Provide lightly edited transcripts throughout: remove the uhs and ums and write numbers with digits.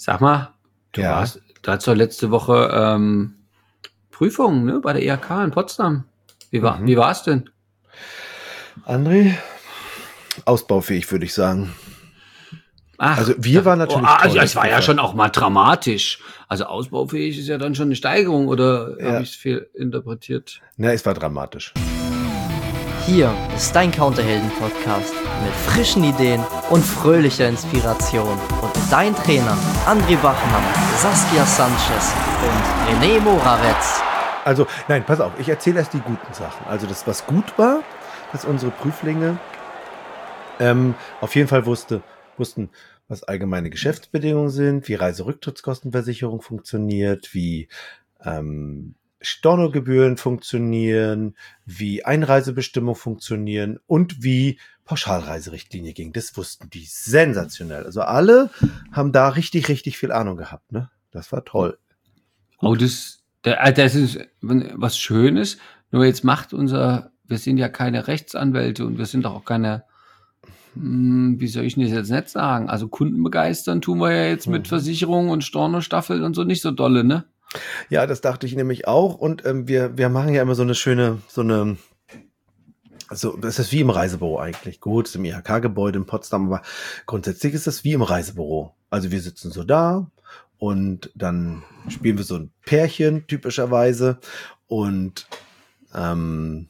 Sag mal, du hattest doch letzte Woche Prüfungen, ne, bei der IHK in Potsdam. Wie war es denn? André, ausbaufähig, würde ich sagen. Ach, also wir waren natürlich also es war ja schon auch mal dramatisch. Also ausbaufähig ist ja dann schon eine Steigerung, oder habe ich es fehl interpretiert? Na, es war dramatisch. Hier ist dein Counterhelden-Podcast mit frischen Ideen und fröhlicher Inspiration. Und mit deinen Trainern André Bachmann, Saskia Sanchez und René Moravetz. Also, nein, pass auf, ich erzähle erst die guten Sachen. Also das, was gut war, dass unsere Prüflinge auf jeden Fall wussten, was allgemeine Geschäftsbedingungen sind, wie Reiserücktrittskostenversicherung funktioniert, wie Stornogebühren funktionieren, wie Einreisebestimmungen funktionieren und wie Pauschalreiserichtlinie ging. Das wussten die sensationell. Also alle haben da richtig, richtig viel Ahnung gehabt. Ne? Das war toll. Oh, das ist was Schönes. Nur jetzt wir sind ja keine Rechtsanwälte und wir sind doch auch keine, wie soll ich denn das jetzt nicht sagen? Also Kunden begeistern tun wir ja jetzt mit Versicherungen und Stornostaffel und so nicht so dolle, ne? Ja, das dachte ich nämlich auch. Und wir machen ja immer also das ist wie im Reisebüro eigentlich. Gut, ist im IHK-Gebäude in Potsdam, aber grundsätzlich ist das wie im Reisebüro. Also wir sitzen so da und dann spielen wir so ein Pärchen typischerweise und dann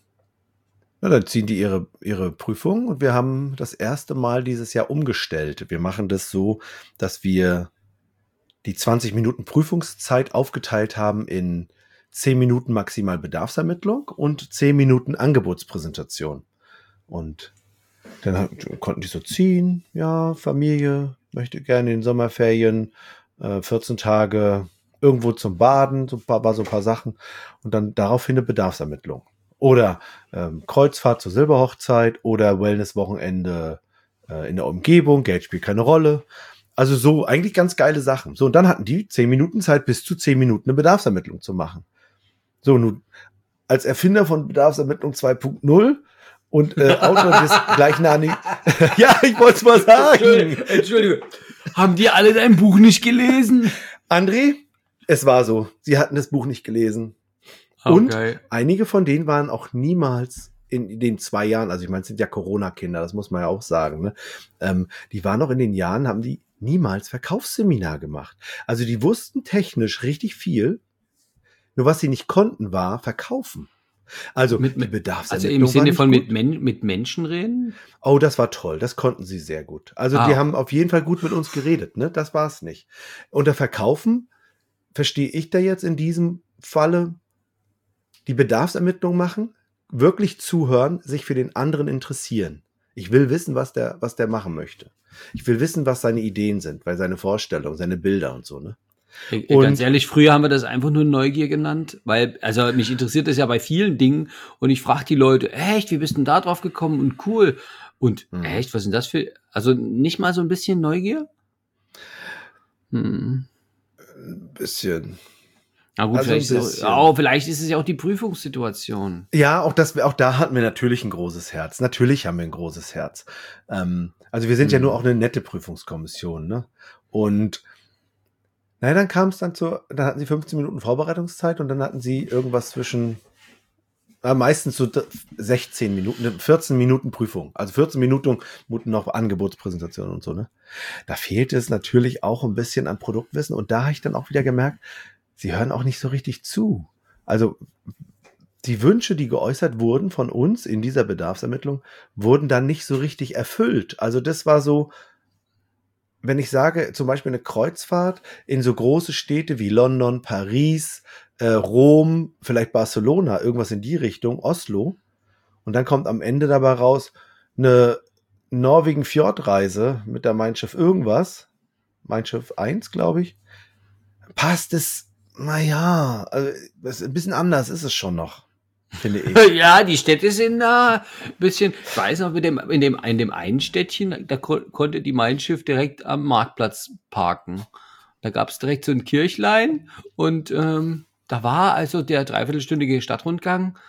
ziehen die ihre Prüfung und wir haben das erste Mal dieses Jahr umgestellt. Wir machen das so, dass wir die 20 Minuten Prüfungszeit aufgeteilt haben in 10 Minuten maximal Bedarfsermittlung und 10 Minuten Angebotspräsentation. Und dann konnten die so ziehen, ja, Familie möchte gerne in den Sommerferien 14 Tage irgendwo zum Baden, so ein paar Sachen und dann daraufhin eine Bedarfsermittlung. Oder Kreuzfahrt zur Silberhochzeit oder Wellnesswochenende in der Umgebung, Geld spielt keine Rolle. Also so eigentlich ganz geile Sachen. So, und dann hatten die 10 Minuten Zeit, bis zu 10 Minuten eine Bedarfsermittlung zu machen. So, nun, als Erfinder von Bedarfsermittlung 2.0 und Autor des gleichnamigen... Ja, ich wollte es mal sagen. Entschuldigung. Haben die alle dein Buch nicht gelesen? André, es war so. Sie hatten das Buch nicht gelesen. Okay. Und einige von denen waren auch niemals in den 2 Jahren, also ich meine, es sind ja Corona-Kinder, das muss man ja auch sagen, ne? Die waren noch in den Jahren, haben die niemals Verkaufsseminar gemacht. Also die wussten technisch richtig viel, nur was sie nicht konnten, war verkaufen. Also die Bedarfsermittlung. Also im Sinne von mit Menschen reden? Oh, das war toll, das konnten sie sehr gut. Also die haben auf jeden Fall gut mit uns geredet, ne? Das war es nicht. Unter Verkaufen verstehe ich da jetzt in diesem Falle die Bedarfsermittlung machen, wirklich zuhören, sich für den anderen interessieren. Ich will wissen, was der machen möchte. Ich will wissen, was seine Ideen sind, weil seine Vorstellungen, seine Bilder und so, ne? Und ganz ehrlich, früher haben wir das einfach nur Neugier genannt, weil, also mich interessiert das ja bei vielen Dingen und ich frage die Leute, echt, wie bist du denn da drauf gekommen und cool und echt, was sind das für, also nicht mal so ein bisschen Neugier? Ein bisschen. Na gut, also vielleicht ist es ja auch die Prüfungssituation. Ja, auch da hatten wir natürlich ein großes Herz. Natürlich haben wir ein großes Herz. Also wir sind ja nur auch eine nette Prüfungskommission, ne? Und naja, dann kam es dann dann hatten sie 15 Minuten Vorbereitungszeit und dann hatten sie irgendwas zwischen meistens so 16 Minuten, 14 Minuten Prüfung. Also 14 Minuten noch Angebotspräsentation und so, ne? Da fehlte es natürlich auch ein bisschen an Produktwissen und da habe ich dann auch wieder gemerkt, sie hören auch nicht so richtig zu. Also die Wünsche, die geäußert wurden von uns in dieser Bedarfsermittlung, wurden dann nicht so richtig erfüllt. Also das war so, wenn ich sage, zum Beispiel eine Kreuzfahrt in so große Städte wie London, Paris, Rom, vielleicht Barcelona, irgendwas in die Richtung, Oslo, und dann kommt am Ende dabei raus eine Norwegen-Fjordreise mit der Mein Schiff irgendwas, Mein Schiff 1, glaube ich, passt es, naja, also ein bisschen anders ist es schon noch, finde ich. Ja, die Städte sind da ein bisschen, ich weiß noch, in dem einen Städtchen, da konnte die Mein Schiff direkt am Marktplatz parken. Da gab es direkt so ein Kirchlein und da war also der dreiviertelstündige Stadtrundgang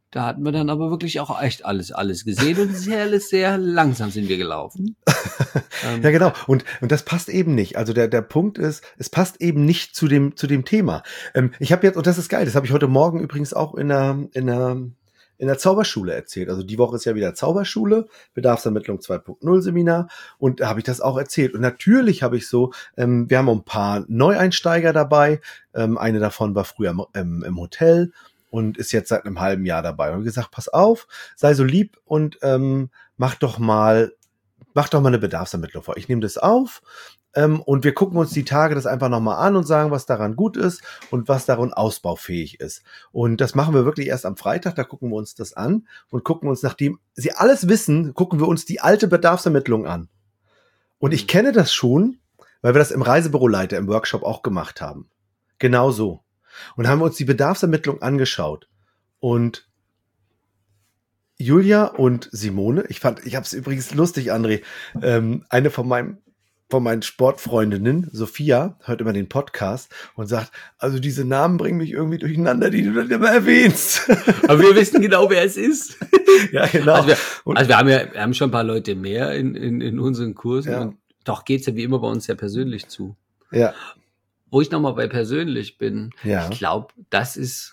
Da hatten wir dann aber wirklich auch echt alles gesehen und sehr langsam sind wir gelaufen. Ja, genau. Und das passt eben nicht. Also der Punkt ist, es passt eben nicht zu dem Thema. Ich habe jetzt, und das ist geil, das habe ich heute Morgen übrigens auch in der Zauberschule erzählt. Also die Woche ist ja wieder Zauberschule, Bedarfsermittlung 2.0 Seminar, und da habe ich das auch erzählt. Und natürlich habe ich so, wir haben ein paar Neueinsteiger dabei. Eine davon war früher im Hotel und ist jetzt seit einem halben Jahr dabei. Und gesagt, pass auf, sei so lieb und mach doch mal eine Bedarfsermittlung vor. Ich nehme das auf und wir gucken uns die Tage das einfach nochmal an und sagen, was daran gut ist und was daran ausbaufähig ist. Und das machen wir wirklich erst am Freitag, da gucken wir uns das an und gucken uns, nachdem sie alles wissen, gucken wir uns die alte Bedarfsermittlung an. Und ich kenne das schon, weil wir das im Reisebüroleiter im Workshop auch gemacht haben. Genau so. Und haben wir uns die Bedarfsermittlung angeschaut. Und Julia und Simone, ich habe es übrigens lustig, André, eine von meinen Sportfreundinnen, Sophia, hört immer den Podcast und sagt, also diese Namen bringen mich irgendwie durcheinander, die du dann immer erwähnst. Aber wir wissen genau, wer es ist. Ja, genau. Also wir haben schon ein paar Leute mehr in unseren Kursen. Ja. Und doch geht's ja wie immer bei uns sehr persönlich zu. Ja. Wo ich nochmal bei persönlich bin, Ja. ich glaube, das ist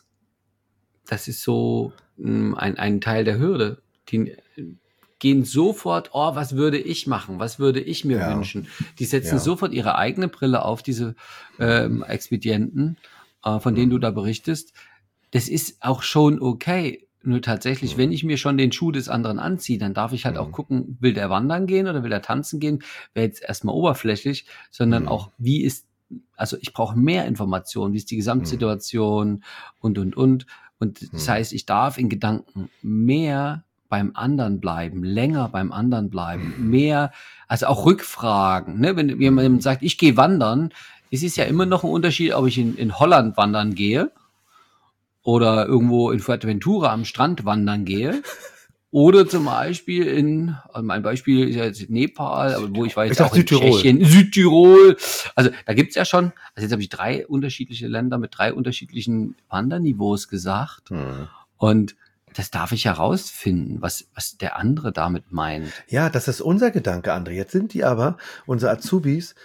so ein Teil der Hürde. Die gehen sofort, was würde ich machen? Was würde ich mir wünschen? Die setzen sofort ihre eigene Brille auf, diese Expedienten, von denen du da berichtest. Das ist auch schon okay. Nur tatsächlich, wenn ich mir schon den Schuh des anderen anziehe, dann darf ich halt auch gucken, will der wandern gehen oder will der tanzen gehen? Wäre jetzt erstmal oberflächlich, sondern auch, also ich brauche mehr Informationen, wie ist die Gesamtsituation und. Und das heißt, ich darf in Gedanken mehr beim anderen bleiben, länger beim anderen bleiben, mehr, also auch Rückfragen. Ne? Wenn jemand sagt, ich gehe wandern, es ist ja immer noch ein Unterschied, ob ich in Holland wandern gehe oder irgendwo in Fuerteventura am Strand wandern gehe. Oder zum Beispiel mein Beispiel ist ja jetzt Nepal, aber wo ich war jetzt auch in Tschechien, Südtirol. Also da gibt's ja schon, also jetzt habe ich 3 unterschiedliche Länder mit 3 unterschiedlichen Wanderniveaus gesagt. Und das darf ich herausfinden, was der andere damit meint. Ja, das ist unser Gedanke, André. Jetzt sind die aber, unsere Azubis,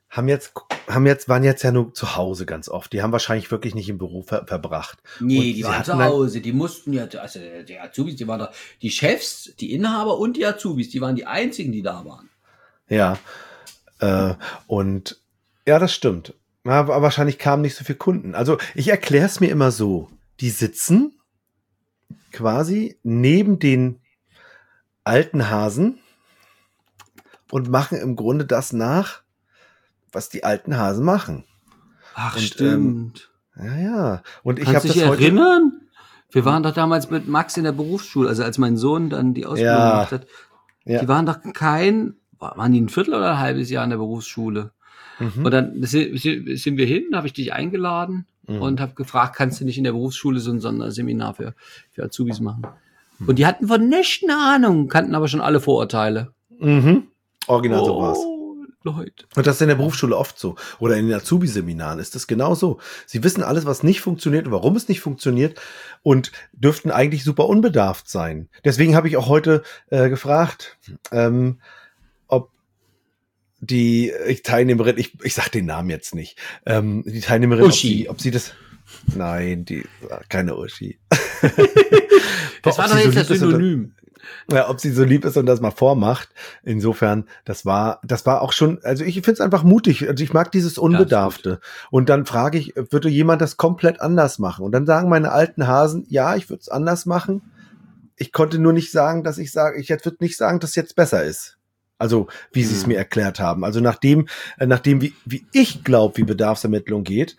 waren jetzt ja nur zu Hause ganz oft. Die haben wahrscheinlich wirklich nicht im Büro verbracht. Nee, die waren zu Hause. Die mussten ja, also die Azubis, die waren da, die Chefs, die Inhaber und die Azubis, die waren die einzigen, die da waren. Ja, und ja, das stimmt. Aber wahrscheinlich kamen nicht so viele Kunden. Also ich erkläre es mir immer so. Die sitzen quasi neben den alten Hasen und machen im Grunde das nach, was die alten Hasen machen. Ach, und, stimmt. Ja. Und ich Kannst habe dich das heute erinnern? Wir waren doch damals mit Max in der Berufsschule, also als mein Sohn dann die Ausbildung gemacht hat. Ja. Die waren doch waren die ein Viertel oder ein halbes Jahr in der Berufsschule? Und dann sind wir hin, habe ich dich eingeladen und habe gefragt, kannst du nicht in der Berufsschule so ein Sonderseminar für Azubis machen? Und die hatten von nichts eine Ahnung, kannten aber schon alle Vorurteile. Original so war's. Leute. Und das ist in der Berufsschule oft so. Oder in den Azubi-Seminaren ist das genau so. Sie wissen alles, was nicht funktioniert und warum es nicht funktioniert und dürften eigentlich super unbedarft sein. Deswegen habe ich auch heute gefragt, ob die Teilnehmerin, ich sag den Namen jetzt nicht, die Teilnehmerin, Uschi. ob sie das, nein, keine Uschi. Das war doch jetzt das Synonym. Ja, ob sie so lieb ist und das mal vormacht. Insofern, das war auch schon, also ich finde es einfach mutig. Also ich mag dieses Unbedarfte. Und dann frage ich, würde jemand das komplett anders machen? Und dann sagen meine alten Hasen, ja, ich würde es anders machen. Ich konnte nur nicht sagen, ich würde nicht sagen, dass es jetzt besser ist. Also, wie sie es mir erklärt haben. Also nachdem wie ich glaube, wie Bedarfsermittlung geht,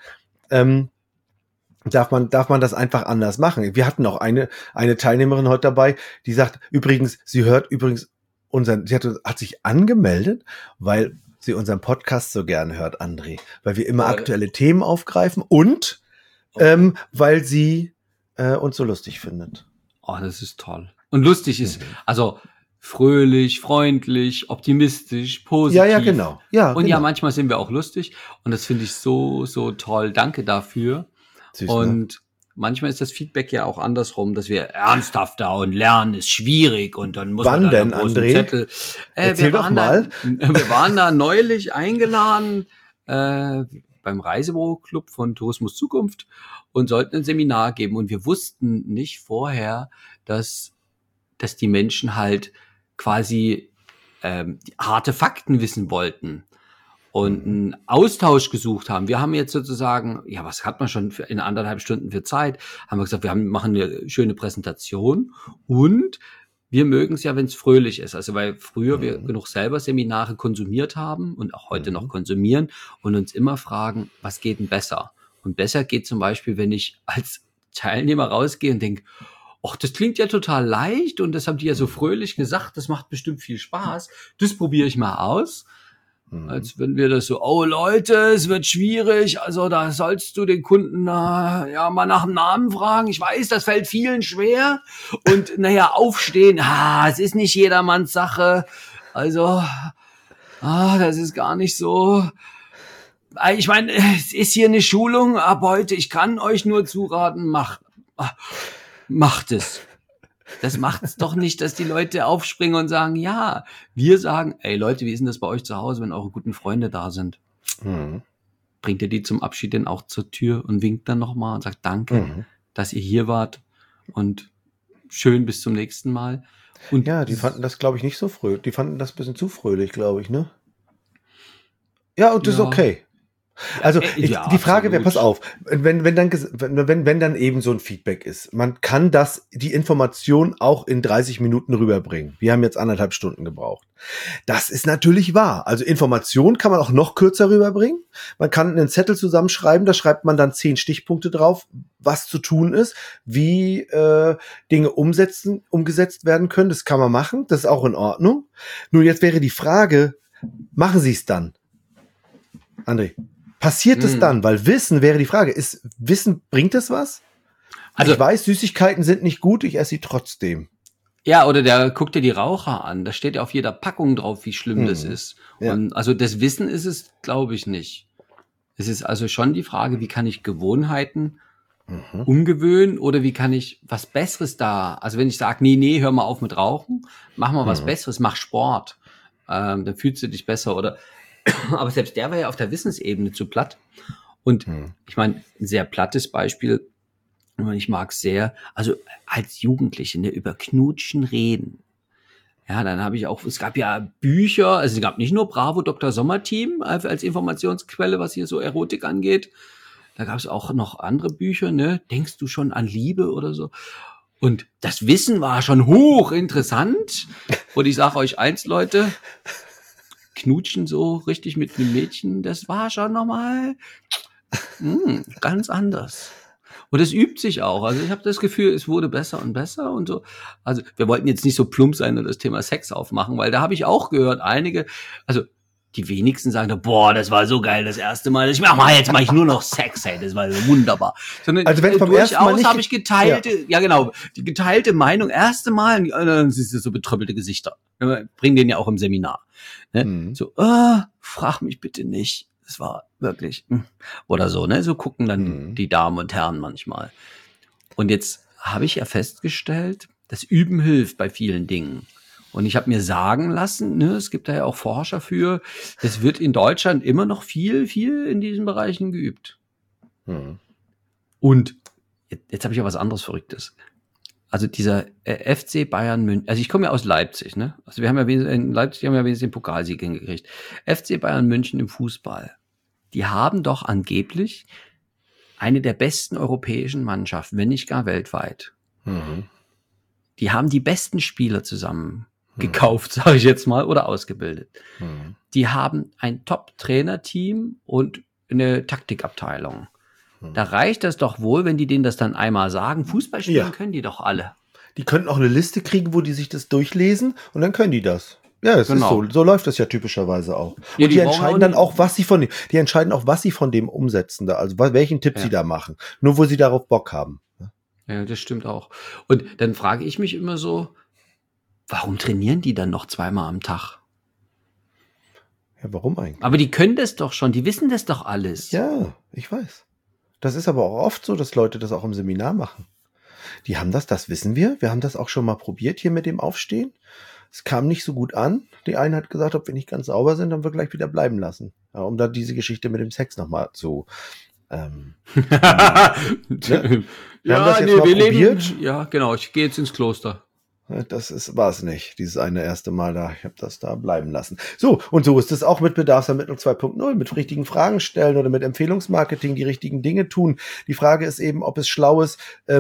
darf man das einfach anders machen. Wir hatten auch eine Teilnehmerin heute dabei, die sagt, übrigens, sie hat sich angemeldet, weil sie unseren Podcast so gern hört, André, weil wir immer aktuelle Themen aufgreifen und weil sie uns so lustig findet. Oh, das ist toll. Und lustig ist, also fröhlich, freundlich, optimistisch, positiv. Ja, genau. Ja, und genau. ja, manchmal sind wir auch lustig und das finde ich so, so toll. Danke dafür. Süß, und manchmal ist das Feedback ja auch andersrum, dass wir ernsthafter und lernen ist schwierig und dann muss Wann man da denn, einen großen André? Zettel. Erzähl doch mal. Wir waren da neulich eingeladen beim Reisebüro-Club von Tourismus Zukunft und sollten ein Seminar geben. Und wir wussten nicht vorher, dass die Menschen halt quasi harte Fakten wissen wollten und einen Austausch gesucht haben. Wir haben jetzt sozusagen, ja, was hat man schon in 1,5 Stunden für Zeit? Haben wir gesagt, machen eine schöne Präsentation und wir mögen es ja, wenn es fröhlich ist. Also weil früher wir genug selber Seminare konsumiert haben und auch heute noch konsumieren und uns immer fragen, was geht denn besser? Und besser geht zum Beispiel, wenn ich als Teilnehmer rausgehe und denke, ach, das klingt ja total leicht und das haben die ja so fröhlich gesagt, das macht bestimmt viel Spaß. Das probiere ich mal aus. Als wenn wir das so, oh Leute, es wird schwierig, also da sollst du den Kunden ja mal nach dem Namen fragen. Ich weiß, das fällt vielen schwer. Und naja, aufstehen, es ist nicht jedermanns Sache. Also, das ist gar nicht so. Ich meine, es ist hier eine Schulung ab heute. Ich kann euch nur zuraten, macht es. Das macht's doch nicht, dass die Leute aufspringen und sagen, ja. Wir sagen, ey Leute, wie ist denn das bei euch zu Hause, wenn eure guten Freunde da sind? Bringt ihr die zum Abschied denn auch zur Tür und winkt dann nochmal und sagt danke, dass ihr hier wart und schön bis zum nächsten Mal. Und ja, die fanden das, glaube ich, nicht so fröhlich. Die fanden das ein bisschen zu fröhlich, glaube ich, ne? Ja, und das ist okay. Also die Frage wäre, pass auf, wenn dann eben so ein Feedback ist, man kann die Information auch in 30 Minuten rüberbringen. Wir haben jetzt 1,5 Stunden gebraucht. Das ist natürlich wahr. Also Information kann man auch noch kürzer rüberbringen. Man kann einen Zettel zusammenschreiben, da schreibt man dann 10 Stichpunkte drauf, was zu tun ist, wie Dinge umgesetzt werden können. Das kann man machen, das ist auch in Ordnung. Nur jetzt wäre die Frage, machen Sie es dann? André? Passiert es dann? Weil Wissen wäre die Frage. Bringt es was? Also ich weiß, Süßigkeiten sind nicht gut, ich esse sie trotzdem. Ja, oder der guckt dir die Raucher an. Da steht ja auf jeder Packung drauf, wie schlimm das ist. Ja. Und also das Wissen ist es, glaube ich, nicht. Es ist also schon die Frage, wie kann ich Gewohnheiten umgewöhnen oder wie kann ich was Besseres also wenn ich sage, nee, hör mal auf mit Rauchen, mach mal was Besseres, mach Sport. Dann fühlst du dich besser oder aber selbst der war ja auf der Wissensebene zu platt. Und ich meine, ein sehr plattes Beispiel, ich mag es sehr, also als Jugendliche über Knutschen reden. Ja, dann habe ich auch, es gab ja Bücher, also es gab nicht nur Bravo Dr. Sommer-Team als Informationsquelle, was hier so Erotik angeht. Da gab es auch noch andere Bücher, ne? Denkst du schon an Liebe oder so? Und das Wissen war schon hochinteressant. Und ich sage euch eins, Leute, Knutschen so richtig mit einem Mädchen, das war schon nochmal ganz anders. Und es übt sich auch. Also ich habe das Gefühl, es wurde besser und besser und so. Also wir wollten jetzt nicht so plump sein und das Thema Sex aufmachen, weil da habe ich auch gehört, also die wenigsten sagen, boah, das war so geil das erste Mal. Jetzt mach ich nur noch Sex, hey, das war so wunderbar. Sondern also wenn vom ersten Mal nicht, habe ich die geteilte Meinung, erste Mal, und dann siehst du so betröppelte Gesichter. Bringen den ja auch im Seminar. Ne? So, frag mich bitte nicht. Das war wirklich, oder so, ne? So gucken dann die Damen und Herren manchmal. Und jetzt habe ich ja festgestellt, das Üben hilft bei vielen Dingen. Und ich habe mir sagen lassen, ne, es gibt da ja auch Forscher für, es wird in Deutschland immer noch viel in diesen Bereichen geübt. Und jetzt habe ich ja was anderes Verrücktes. Also dieser FC Bayern München, also ich komme ja aus Leipzig, ne? Also wir haben ja in Leipzig wenigstens den Pokalsieg hingekriegt. FC Bayern München im Fußball, die haben doch angeblich eine der besten europäischen Mannschaften, wenn nicht gar weltweit. Die haben die besten Spieler zusammen gekauft, sage ich jetzt mal, oder ausgebildet. Die haben ein Top-Trainerteam und eine Taktikabteilung. Da reicht das doch wohl, wenn die denen das dann einmal sagen. Fußball spielen können die doch alle. Die könnten auch eine Liste kriegen, wo die sich das durchlesen und dann können die das. Ja, das ist so. So läuft das ja typischerweise auch. Ja, und die entscheiden dann auch, was sie von dem umsetzen da, also welchen Tipp sie da machen. Nur wo sie darauf Bock haben. Ja, das stimmt auch. Und dann frage ich mich immer so, warum trainieren die dann noch 2-mal am Tag? Ja, warum eigentlich? Aber die können das doch schon, die wissen das doch alles. Ja, ich weiß. Das ist aber auch oft so, dass Leute das auch im Seminar machen. Die haben das wissen wir. Wir haben das auch schon mal probiert hier mit dem Aufstehen. Es kam nicht so gut an. Die eine hat gesagt, ob wir nicht ganz sauber sind, dann wir gleich wieder bleiben lassen. Ja, um da diese Geschichte mit dem Sex nochmal zu... ne? Wir leben. Ja, genau. Ich gehe jetzt ins Kloster. War es nicht, dieses eine erste Mal da. Ich habe das da bleiben lassen. So, und so ist es auch mit Bedarfsermittlung 2.0, mit richtigen Fragen stellen oder mit Empfehlungsmarketing, die richtigen Dinge tun. Die Frage ist eben, ob es schlau ist,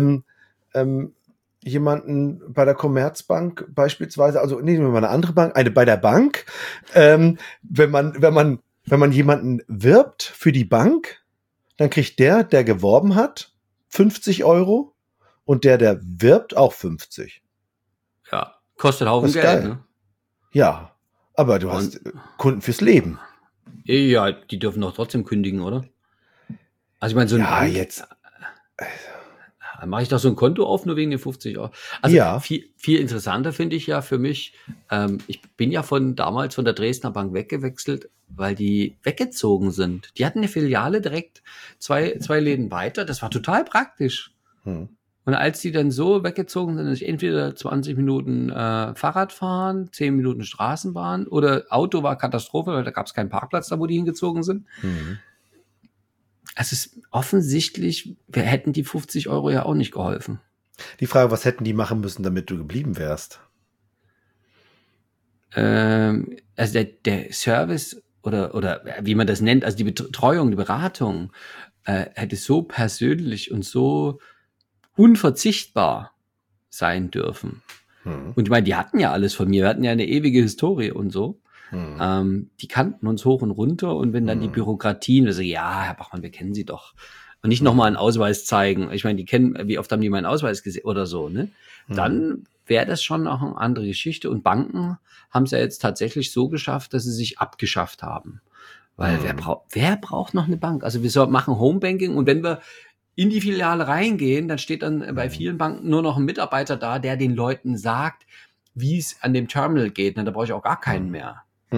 jemanden bei der Commerzbank beispielsweise, also nehmen wir mal eine andere Bank, bei der Bank, wenn man jemanden wirbt für die Bank, dann kriegt der geworben hat, 50 € und der wirbt auch 50. Ja, kostet Haufen Geld, geil. Ne? Ja, aber du hast Kunden fürs Leben. Ja, die dürfen doch trotzdem kündigen, oder? Also ich meine, so ein Ja, Bank, jetzt... Dann mache ich doch so ein Konto auf, nur wegen den 50 €. Also Ja. viel interessanter finde ich ja für mich, ich bin ja damals von der Dresdner Bank weggewechselt, weil die weggezogen sind. Die hatten eine Filiale direkt zwei Läden weiter, das war total praktisch. Und als die dann so weggezogen sind, dass ich entweder 20 Minuten Fahrrad fahren, 10 Minuten Straßenbahn oder Auto war Katastrophe, weil da gab es keinen Parkplatz da, wo die hingezogen sind. Es ist offensichtlich, wir hätten die 50 € ja auch nicht geholfen. Die Frage, was hätten die machen müssen, damit du geblieben wärst? Also der Service oder wie man das nennt, also die Betreuung, die Beratung, hätte so persönlich und so unverzichtbar sein dürfen. Und ich meine, die hatten ja alles von mir. Wir hatten ja eine ewige Historie und so. Die kannten uns hoch und runter. Und wenn dann die Bürokratien, also ja, Herr Bachmann, wir kennen Sie doch. Und nicht nochmal einen Ausweis zeigen. Ich meine, wie oft haben die meinen Ausweis gesehen oder so, ne? Dann wäre das schon auch eine andere Geschichte. Und Banken haben es ja jetzt tatsächlich so geschafft, dass sie sich abgeschafft haben. Weil wer braucht noch eine Bank? Also wir machen Homebanking und wenn wir in die Filiale reingehen, dann steht dann bei vielen Banken nur noch ein Mitarbeiter da, der den Leuten sagt, wie es an dem Terminal geht. Da brauche ich auch gar keinen mehr.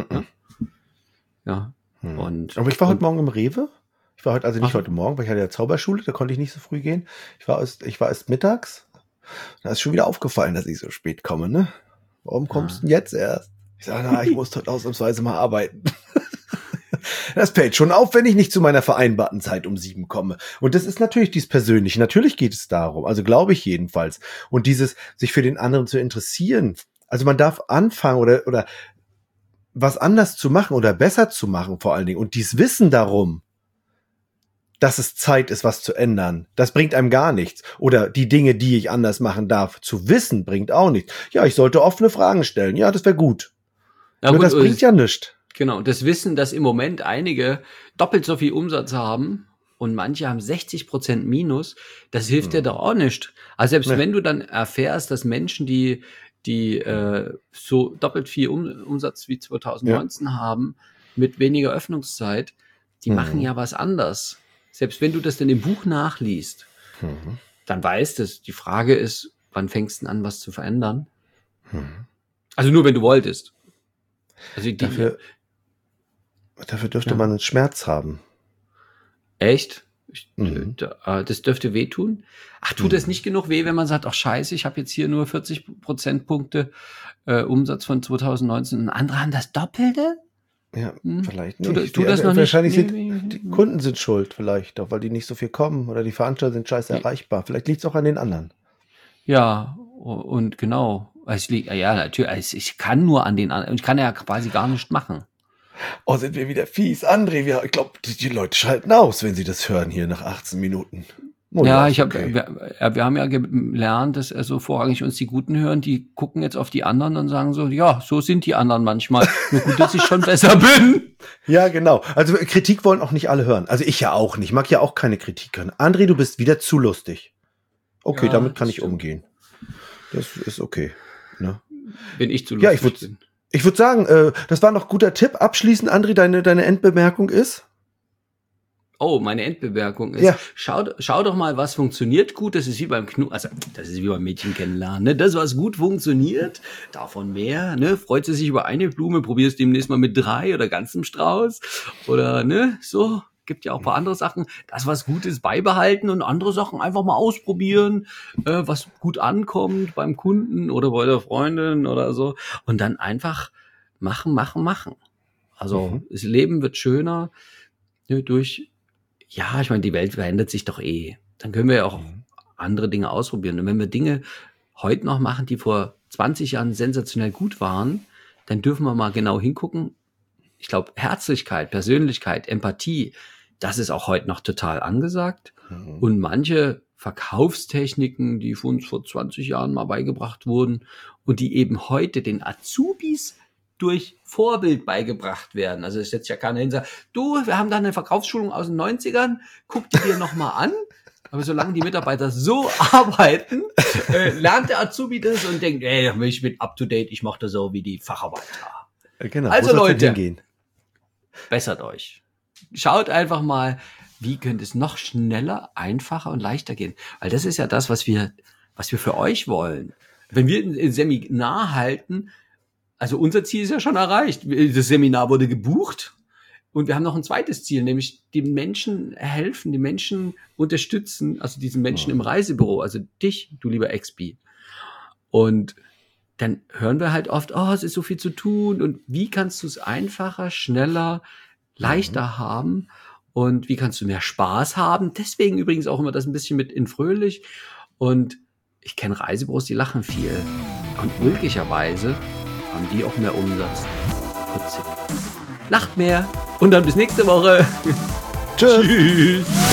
Ja. Aber ich war heute Morgen im Rewe. Ich war heute, also nicht heute Morgen, weil ich hatte ja Zauberschule, da konnte ich nicht so früh gehen. Ich war erst mittags. Da ist schon wieder aufgefallen, dass ich so spät komme, ne? Warum kommst du denn jetzt erst? Ich sage, ich muss heute ausnahmsweise mal arbeiten. Das fällt schon auf, wenn ich nicht zu meiner vereinbarten Zeit um 7 komme. Und das ist natürlich dies Persönliche. Natürlich geht es darum, also glaube ich jedenfalls. Und dieses, sich für den anderen zu interessieren. Also man darf anfangen oder was anders zu machen oder besser zu machen vor allen Dingen. Und dies Wissen darum, dass es Zeit ist, was zu ändern, das bringt einem gar nichts. Oder die Dinge, die ich anders machen darf, zu wissen, bringt auch nichts. Ja, ich sollte offene Fragen stellen. Ja, das wäre gut. Ja, nur das bringt ja nichts. Genau, das Wissen, dass im Moment einige doppelt so viel Umsatz haben und manche haben 60% Minus, das hilft dir doch auch nicht. Also selbst wenn du dann erfährst, dass Menschen, die so doppelt viel Umsatz wie 2019 haben, mit weniger Öffnungszeit, die machen ja was anders. Selbst wenn du das dann im Buch nachliest, dann weißt du es. Die Frage ist, wann fängst du an, was zu verändern? Also nur, wenn du wolltest. Also Dafür dürfte man einen Schmerz haben. Echt? Das dürfte wehtun? Ach, tut das nicht genug weh, wenn man sagt, ach scheiße, ich habe jetzt hier nur 40 Prozentpunkte Umsatz von 2019 und andere haben das Doppelte? Ja, vielleicht nicht. Tut das noch wahrscheinlich nicht? Die Kunden sind schuld vielleicht, auch weil die nicht so viel kommen oder die Veranstalter sind scheiße erreichbar. Vielleicht liegt es auch an den anderen. Ja, und genau. Ja, natürlich. Ich kann nur an den anderen. Ich kann ja quasi gar nicht machen. Oh, sind wir wieder fies. André, ich glaube, die Leute schalten aus, wenn sie das hören hier nach 18 Minuten. Ja, wir haben ja gelernt, dass also vorrangig uns die Guten hören, die gucken jetzt auf die anderen und sagen so, ja, so sind die anderen manchmal. Nur gut, dass ich schon besser bin. Ja, genau. Also Kritik wollen auch nicht alle hören. Also ich ja auch nicht. Mag ja auch keine Kritik hören. André, du bist wieder zu lustig. Okay, ja, damit kann ich umgehen. Das ist okay. Ne? Wenn ich zu lustig bin. Ich würde sagen, das war noch ein guter Tipp. Abschließend, André, deine Endbemerkung ist? Oh, meine Endbemerkung ist, schau doch mal, was funktioniert gut. Das ist wie beim das ist wie beim Mädchen kennenlernen. Ne? Das, was gut funktioniert, davon mehr. Ne? Freut sie sich über eine Blume, probier es demnächst mal mit 3 oder ganzem Strauß. Oder, ne, so. gibt ja auch ein paar andere Sachen. Das, was gut ist, beibehalten und andere Sachen einfach mal ausprobieren, was gut ankommt beim Kunden oder bei der Freundin oder so. Und dann einfach machen. Also das Leben wird schöner durch, ja, ich meine, die Welt verändert sich doch eh. Dann können wir ja auch andere Dinge ausprobieren. Und wenn wir Dinge heute noch machen, die vor 20 Jahren sensationell gut waren, dann dürfen wir mal genau hingucken. Ich glaube, Herzlichkeit, Persönlichkeit, Empathie, das ist auch heute noch total angesagt. Und manche Verkaufstechniken, die von uns vor 20 Jahren mal beigebracht wurden und die eben heute den Azubis durch Vorbild beigebracht werden. Also es setzt ja keiner hin und sagt, du, wir haben da eine Verkaufsschulung aus den 90ern, guck die dir nochmal an. Aber solange die Mitarbeiter so arbeiten, lernt der Azubi das und denkt, ey, ich bin up to date, ich mache das so wie die Facharbeiter. Genau. Also Leute, bessert euch. Schaut einfach mal, wie könnte es noch schneller, einfacher und leichter gehen. Weil das ist ja das, was wir für euch wollen. Wenn wir ein Seminar halten, also unser Ziel ist ja schon erreicht. Das Seminar wurde gebucht. Und wir haben noch ein zweites Ziel, nämlich den Menschen helfen, die Menschen unterstützen, also diesen Menschen im Reisebüro, also dich, du lieber Expi. Und dann hören wir halt oft, es ist so viel zu tun und wie kannst du es einfacher, schneller, leichter haben und wie kannst du mehr Spaß haben? Deswegen übrigens auch immer das ein bisschen mit in fröhlich. Und ich kenne Reisebüros, die lachen viel. Und ulkigerweise haben die auch mehr Umsatz. Putzig. Lacht mehr. Und dann bis nächste Woche. Tschüss. Tschüss.